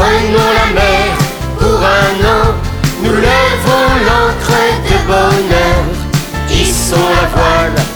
Prenons la mer pour un an, nous levons l'ancre de bonheur. Hissons la voile